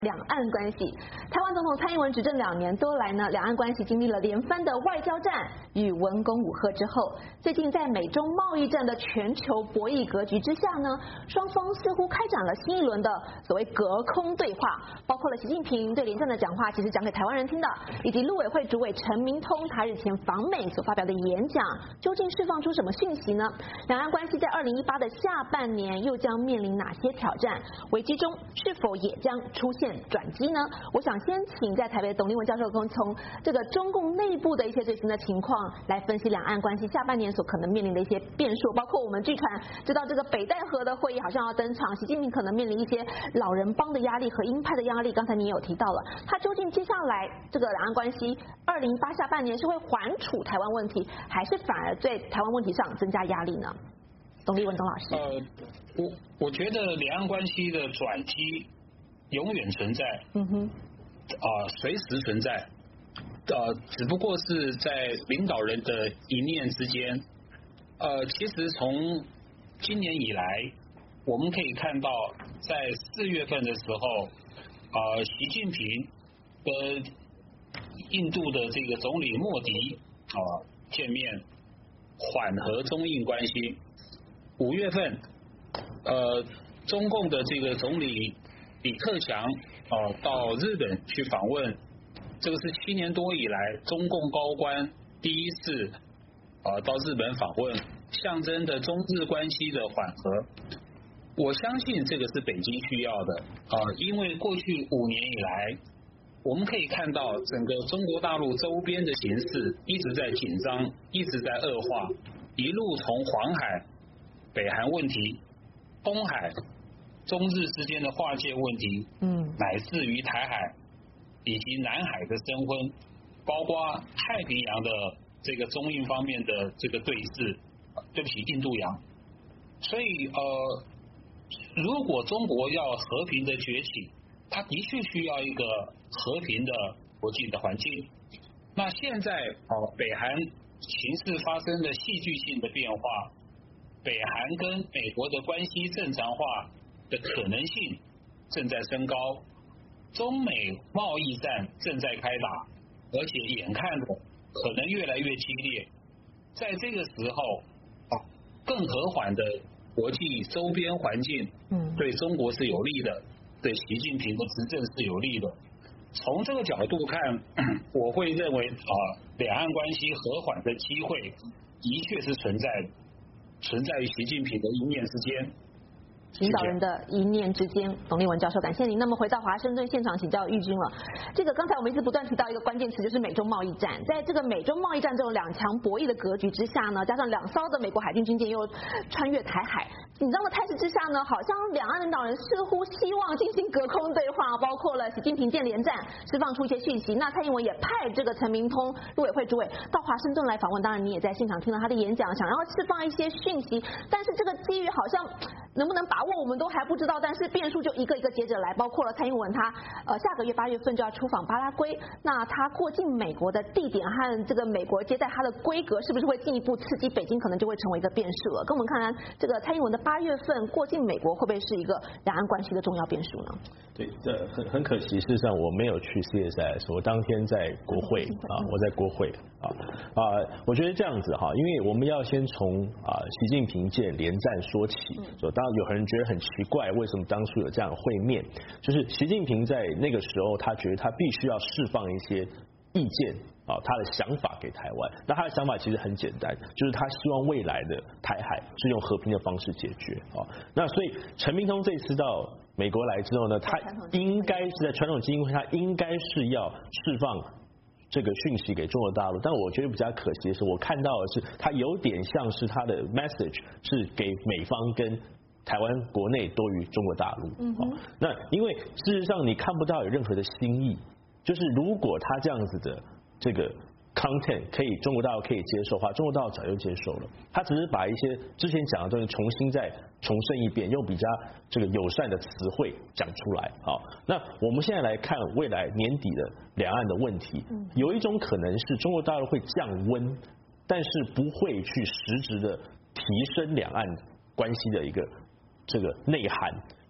两岸关系，台湾总统蔡英文执政2年多来呢，两岸关系经历了连番的外交战与文攻武吓之后，最近在美中贸易战的全球博弈格局之下呢，双方似乎开展了新一轮的所谓隔空对话，包括了习近平对连战的讲话，其实讲给台湾人听的，以及陆委会主委陈明通他日前访美所发表的演讲，究竟释放出什么讯息呢？两岸关系在2018的下半年又将面临哪些挑战？危机中是否也将出现转机呢？我想先请在台北的董立文教授从这个中共内部的一些最新的情况来分析两岸关系下半年所可能面临的一些变数，包括我们据传知道这个北戴河的会议好像要登场，习近平可能面临一些老人帮的压力和鹰派的压力，刚才你也有提到了，他究竟接下来这个两岸关系2018下半年是会缓处台湾问题，还是反而在台湾问题上增加压力呢？董立文董老师。 我觉得两岸关系的转机永远存在，随时存在，只不过是在领导人的一念之间。其实从今年以来，我们可以看到，在4月份的时候，习近平跟印度的这个总理莫迪见面，缓和中印关系。5月份，中共的这个总理李克强到日本去访问，这个是7年多以来中共高官第一次到日本访问，象征的中日关系的缓和。我相信这个是北京需要的因为过去5年以来，我们可以看到整个中国大陆周边的形势一直在紧张，一直在恶化，一路从黄海、北韩问题、东海、中日之间的划界问题，乃至于台海以及南海的升温，包括太平洋的这个中印方面的这个对峙，对不起，印度洋。所以如果中国要和平的崛起，它的确需要一个和平的国际的环境。那现在北韩形势发生了戏剧性的变化，北韩跟美国的关系正常化的可能性正在升高，中美贸易战正在开打，而且眼看着可能越来越激烈。在这个时候更和缓的国际周边环境对中国是有利的，对习近平的执政是有利的。从这个角度看，我会认为两岸关系和缓的机会的确是存在的，存在于习近平的一念之间， 领导人的一念之间。董立文教授，感谢您。那么回到华盛顿现场请教玉君了，这个刚才我们一直不断提到一个关键词，就是美中贸易战。在这个美中贸易战这种两强博弈的格局之下呢，加上2艘的美国海军军舰又穿越台海，紧张的态势之下呢，好像两岸领导人似乎希望进行隔空对话，包括了习近平见连战，释放出一些讯息。那蔡英文也派这个陈明通陆委会主委到华盛顿来访问，当然你也在现场听了他的演讲，想要释放一些讯息，但是这个机遇好像能不能把握我们都还不知道，但是变数就一个一个接着来，包括了蔡英文他下个月8月份就要出访巴拉圭，那他过境美国的地点和这个美国接待他的规格是不是会进一步刺激北京，可能就会成为一个变数了。跟我们看看这个蔡英文的8月份过境美国会不会是一个两岸关系的重要变数呢？ 对，这很可惜，事实上我没有去 CSIS， 我当天在国会我在国会我觉得这样子因为我们要先从习近平见连战说起，当然有人觉得很奇怪，为什么当初有这样的会面？就是习近平在那个时候，他觉得他必须要释放一些意见他的想法给台湾。那他的想法其实很简单，就是他希望未来的台海是用和平的方式解决那所以陈明通这次到美国来之后呢，他应该是在传统基金会，他应该是要释放这个讯息给中国大陆，但我觉得比较可惜的是，我看到的是他有点像是他的 message 是给美方跟台湾国内多于中国大陆那因为事实上你看不到有任何的新意，就是如果他这样子的这个 content 可以中国大陆可以接受的话，中国大陆早就接受了，他只是把一些之前讲的东西重新再重申一遍，用比较这个友善的词汇讲出来。那我们现在来看未来年底的两岸的问题，有一种可能是中国大陆会降温，但是不会去实质的提升两岸关系的一个这个内涵。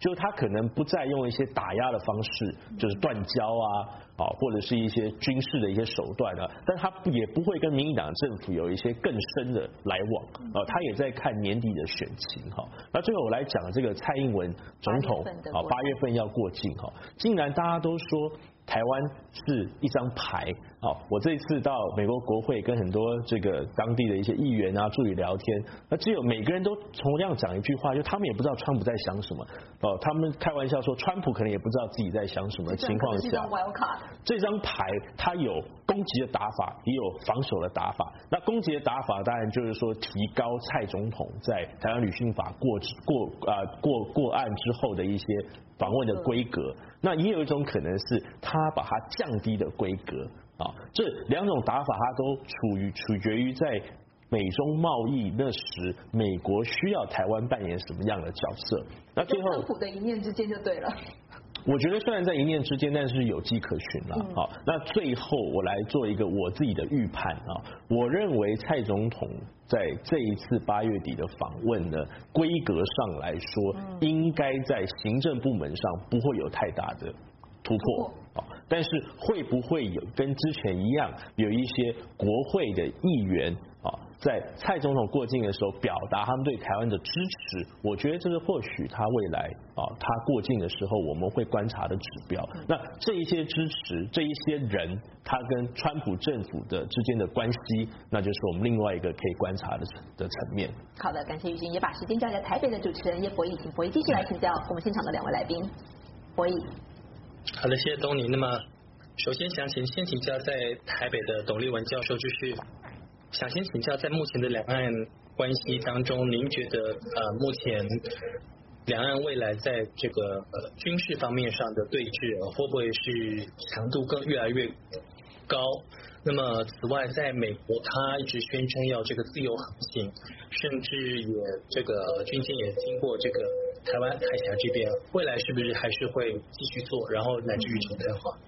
就他可能不再用一些打压的方式，就是断交或者是一些军事的一些手段但他也不会跟民进党政府有一些更深的来往他也在看年底的选情那最后我来讲这个蔡英文总统8月份要过境竟然大家都说台湾是一张牌我这一次到美国国会跟很多这个当地的一些议员助理聊天，那只有每个人都同样讲一句话，就他们也不知道川普在想什么他们开玩笑说川普可能也不知道自己在想什么的情况下，这张牌它有攻击的打法，也有防守的打法。那攻击的打法当然就是说提高蔡总统在台湾旅行法过案之后的一些访问的规格，那也有一种可能是他把它降低的规格这两种打法它都取决于在美中贸易那时美国需要台湾扮演什么样的角色。那最后川普的一念之间就对了。 我觉得虽然在一念之间，但是有迹可循了那最后我来做一个我自己的预判我认为蔡总统在这一次8月底的访问呢，规格上来说应该在行政部门上不会有太大的突破但是会不会有跟之前一样有一些国会的议员在蔡总统过境的时候表达他们对台湾的支持，我觉得这是或许他未来他过境的时候我们会观察的指标。那这一些支持，这一些人他跟川普政府的之间的关系，那就是我们另外一个可以观察的层面。 好的，感谢玉君，也把时间交给台北的主持人叶博弈，请博弈继续来请教我们现场的2位来宾。博弈。 好的，谢谢东尼。那么首先先请教在台北的董立文教授，就是想先请教在目前的两岸关系当中，您觉得目前两岸未来在这个军事方面上的对峙会不会是强度越来越高？那么此外，在美国他一直宣称要这个自由航行，甚至也这个军舰也经过这个台湾海峡这边，未来是不是还是会继续做，然后乃至于常态化？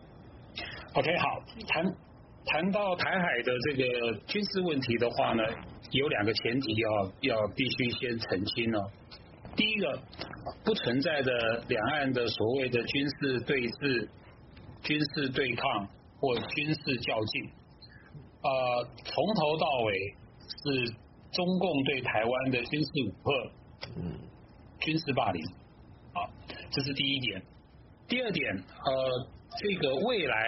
OK， 好，谈到台海的这个军事问题的话呢，有2个前提要必须先澄清哦。第一个，不存在的两岸的所谓的军事对峙、军事对抗或军事较劲，从头到尾是中共对台湾的军事恫吓、军事霸凌，这是第一点。第二点，这个未来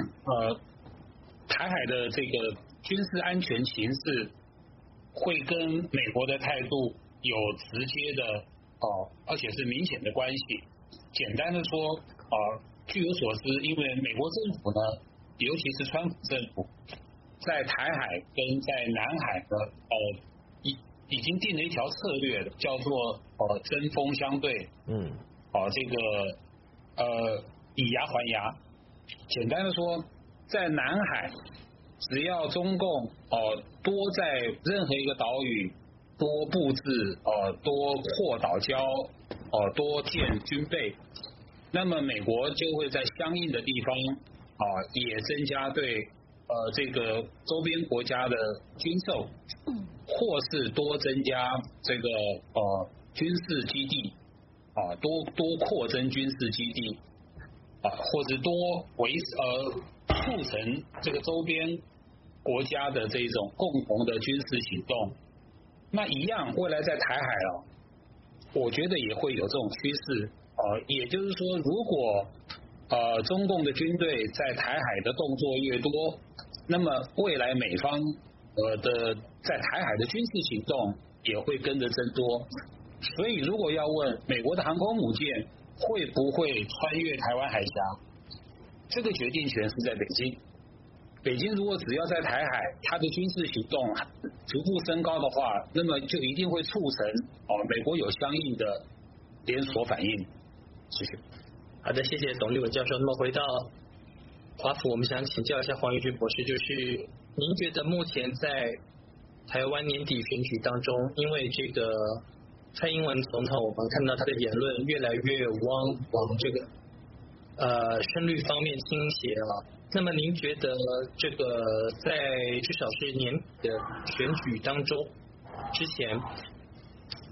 台海的这个军事安全形势会跟美国的态度有直接的而且是明显的关系。简单的说，据我所知，因为美国政府呢，尤其是川普政府，在台海跟在南海呢，已经定了一条策略，叫做针锋相对，这个以牙还牙。简单的说，在南海，只要中共多在任何一个岛屿多布置多扩岛礁多建军备，那么美国就会在相应的地方也增加对这个周边国家的军售，或是多增加这个军事基地多扩增军事基地或者多促成这个周边国家的这种共同的军事行动。那一样，未来在台海我觉得也会有这种趋势也就是说，如果中共的军队在台海的动作越多，那么未来美方的在台海的军事行动也会跟着增多。所以如果要问美国的航空母舰会不会穿越台湾海峡，这个决定权是在北京。北京如果只要在台海它的军事行动逐步升高的话，那么就一定会促成美国有相应的连锁反应。谢谢。 好的，谢谢董立文教授。那么回到华府，我们想请教一下黄玉军博士，就是您觉得目前在台湾年底选举当中，因为这个蔡英文总统，我们看到他的言论越来越往这个胜率方面倾斜那么您觉得这个在至少是年底的选举当中之前，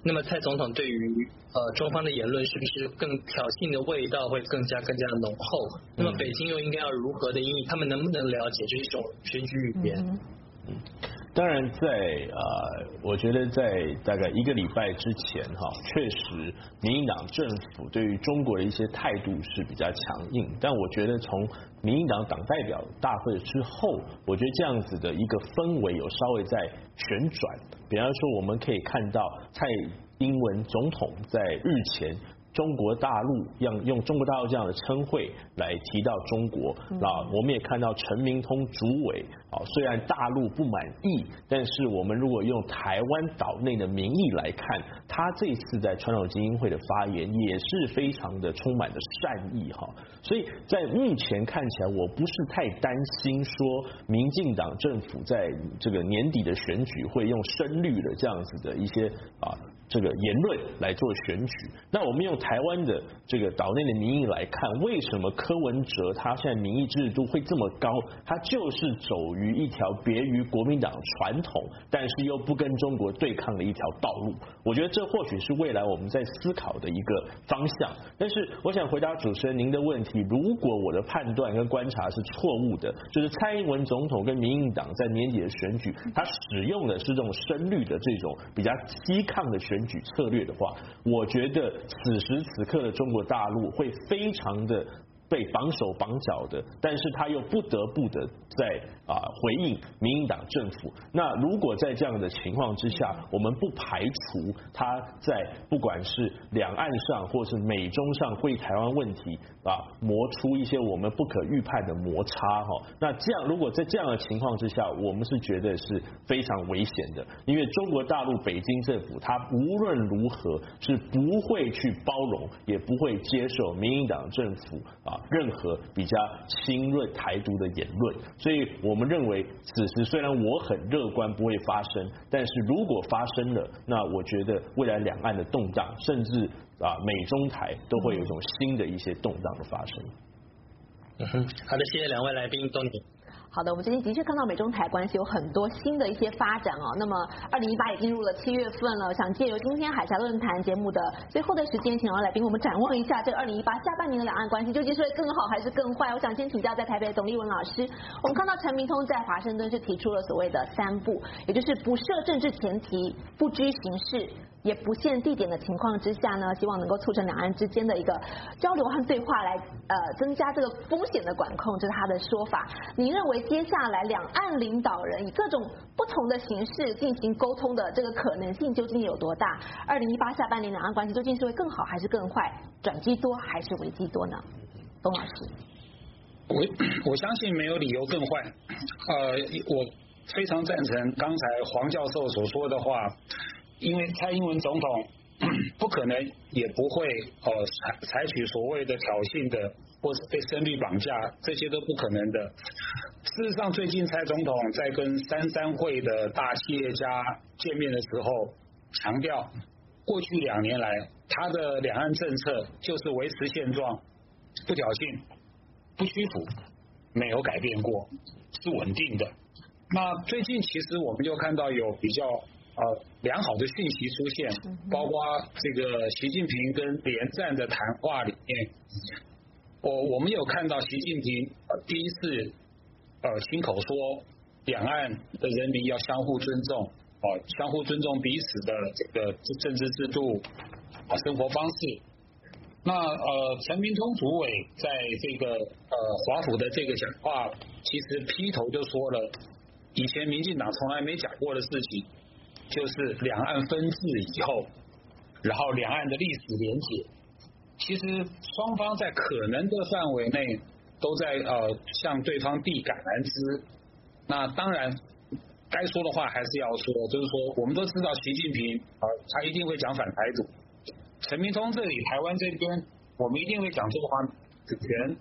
那么蔡总统对于中方的言论是不是更挑衅的味道会更加的浓厚？那么北京又应该要如何的应对？他们能不能了解这种选举语言？ 当然我觉得在大概1个礼拜之前确实民进党政府对于中国的一些态度是比较强硬，但我觉得从民进党党代表大会之后，我觉得这样子的一个氛围有稍微在旋转。比方说我们可以看到蔡英文总统在日前中国大陆用中国大陆这样的称谓来提到中国，我们也看到陈明通主委虽然大陆不满意，但是我们如果用台湾岛内的民意来看，他这次在传统精英会的发言也是非常的充满了善意所以在目前看起来，我不是太担心说民进党政府在这个年底的选举会用深绿的这样子的一些这个言论来做选举。那我们用台湾的这个岛内的民意来看，为什么柯文哲他现在民意支持度会这么高？他就是走于一条别于国民党传统，但是又不跟中国对抗的一条道路。我觉得这或许是未来我们在思考的一个方向。但是我想回答主持人您的问题，如果我的判断跟观察是错误的，就是蔡英文总统跟民进党在年底的选举，他使用的是这种深绿的这种比较激抗的选举策略的话，我觉得此时此刻的中国大陆会非常的被绑手绑脚的，但是他又不得不的在回应民进党政府。那如果在这样的情况之下，我们不排除他在不管是两岸上或是美中上为台湾问题磨出一些我们不可预判的摩擦那这样如果在这样的情况之下，我们是觉得是非常危险的，因为中国大陆北京政府他无论如何是不会去包容，也不会接受民进党政府任何比较亲润台独的言论。所以我们认为此时虽然我很乐观不会发生，但是如果发生了，那我觉得未来两岸的动荡，甚至美中台都会有一种新的一些动荡的发生。 好的，谢谢两位来宾Tony。 好的，我们最近的确看到美中台关系有很多新的一些发展那么2018也进入了7月份了，想借由今天海峡论坛节目的最后的时间，请两位来宾我们展望一下这个2018下半年的两岸关系究竟是会更好还是更坏。我想先请教在台北的董立文老师，我们看到陈明通在华盛顿是提出了所谓的3不，也就是不设政治前提，不拘形式，也不限地点的情况之下呢，希望能够促成两岸之间的一个交流和对话，来增加这个风险的管控，这是他的说法。您认为接下来两岸领导人以各种不同的形式进行沟通的这个可能性究竟有多大？2018下半年两岸关系究竟是会更好还是更坏？转机多还是危机多呢？董老师， 我相信没有理由更坏。我非常赞成刚才黄教授所说的话。因为蔡英文总统不可能也不会采取所谓的挑衅的，或是被深绿绑架，这些都不可能的。事实上，最近蔡总统在跟33会的大企业家见面的时候，强调过去2年来他的两岸政策就是维持现状，不挑衅，不屈服，没有改变过，是稳定的。那最近其实我们就看到有比较良好的讯息出现，包括这个习近平跟连战的谈话里面，我们有看到习近平第一次亲口说两岸的人民要相互尊重，相互尊重彼此的这个政治制度生活方式。那陈明通主委在这个华府的这个讲话，其实劈头就说了以前民进党从来没讲过的事情，就是两岸分治以后，然后两岸的历史连结，其实双方在可能的范围内都在向对方递橄榄枝。那当然该说的话还是要说，就是说我们都知道习近平他一定会讲反台独，陈明通这里台湾这边我们一定会讲中华主权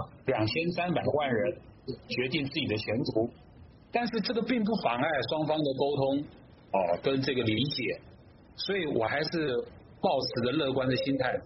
2300万人决定自己的前途，但是这个并不妨碍双方的沟通跟这个理解，所以我还是抱持着乐观的心态。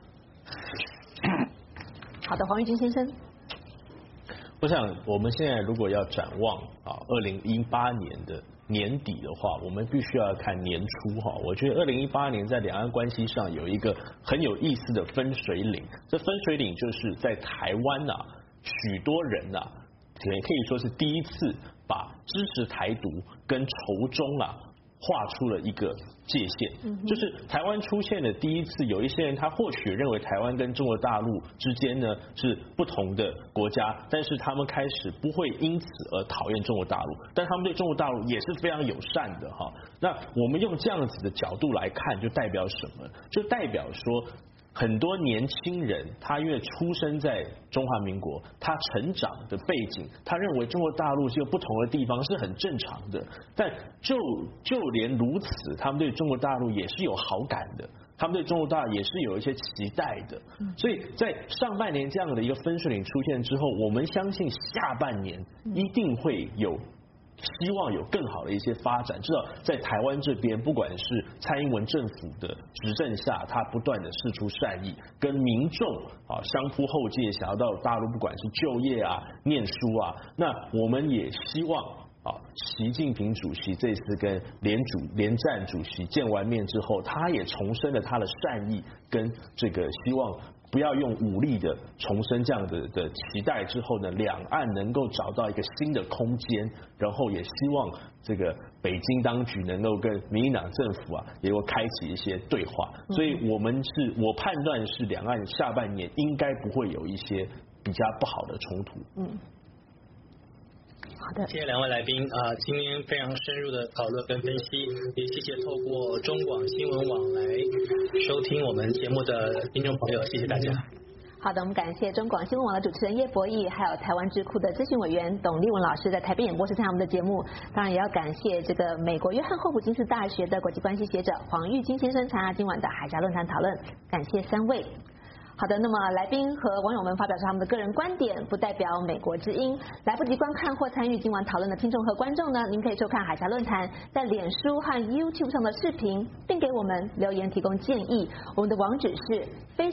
好的，黄玉金先生。 我想我们现在如果要展望2018年的年底的话，我们必须要看年初哈。我觉得2018年在两岸关系上有一个很有意思的分水岭，这分水岭就是在台湾啊，许多人啊，也可以说是第一次把支持台独跟仇中啊画出了一个界限，就是台湾出现的第一次，有一些人他或许认为台湾跟中国大陆之间呢是不同的国家，但是他们开始不会因此而讨厌中国大陆，但他们对中国大陆也是非常友善的哈。那我们用这样子的角度来看，就代表什么？就代表说，很多年轻人，他因为出生在中华民国，他成长的背景，他认为中国大陆是有不同的地方是很正常的。但就连如此，他们对中国大陆也是有好感的，他们对中国大陆也是有一些期待的。所以在上半年这样的一个分水岭出现之后，我们相信下半年一定会有。希望有更好的一些发展，至少在台湾这边，不管是蔡英文政府的执政下，他不断的释出善意，跟民众啊相扑后继，想要到大陆不管是就业啊、念书啊，那我们也希望啊，习近平主席这次跟联战主席见完面之后，他也重申了他的善意跟这个希望。不要用武力的重申这样的期待之后呢，两岸能够找到一个新的空间，然后也希望这个北京当局能够跟民进党政府啊，也会开启一些对话。所以我判断是两岸下半年应该不会有一些比较不好的冲突。 好的， 谢谢两位来宾今天非常深入的讨论跟分析，也谢谢透过中广新闻网来收听我们节目的听众朋友，谢谢大家。 好的，我们感谢中广新闻网的主持人叶博义，还有台湾智库的咨询委员董立文老师在台北演播室参加我们的节目。当然也要感谢这个美国约翰霍普金斯大学的国际关系学者黄玉金先生参加今晚的海峡论坛讨论，感谢三位。好的，那么来宾和网友们发表他们的个人观点，不代表美国之音。来不及观看或参与今晚讨论的听众和观众呢，您可以收看海峡论坛在脸书和 YouTube 上的视频，并给我们留言提供建议。我们的网址是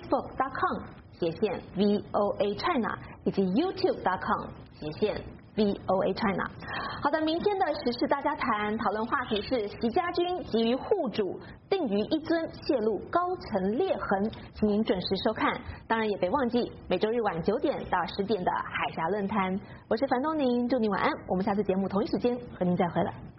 facebook.com/VOA China 以及 YouTube.com/VOA China。好的，明天的时事大家谈讨论话题是习家军急于护主，定于一尊，泄露高层裂痕，请您准时收看。当然也别忘记每周日晚9点到10点的海峡论坛。我是樊东宁，祝您晚安。我们下次节目同一时间和您再回来。